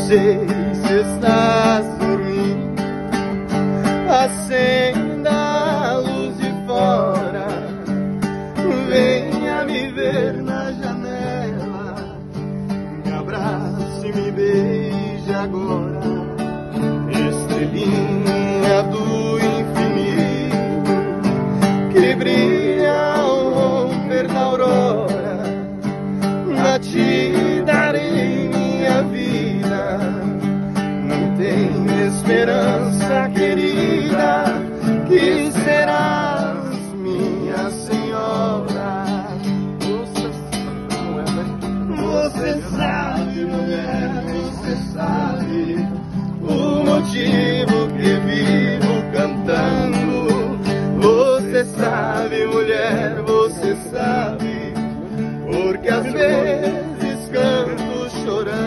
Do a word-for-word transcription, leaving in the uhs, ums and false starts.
sei se estás dormindo. Acenda a luz de fora, venha me ver na janela, me abrace e me beije agora, estrelinha do infinito que brilha ao romper da aurora. A ti darei minha vida, não tem esperança, querida, que serás minha senhora. Você sabe, mulher, você sabe o motivo que vivo cantando. Você sabe, mulher, você sabe, porque às vezes canto chorando.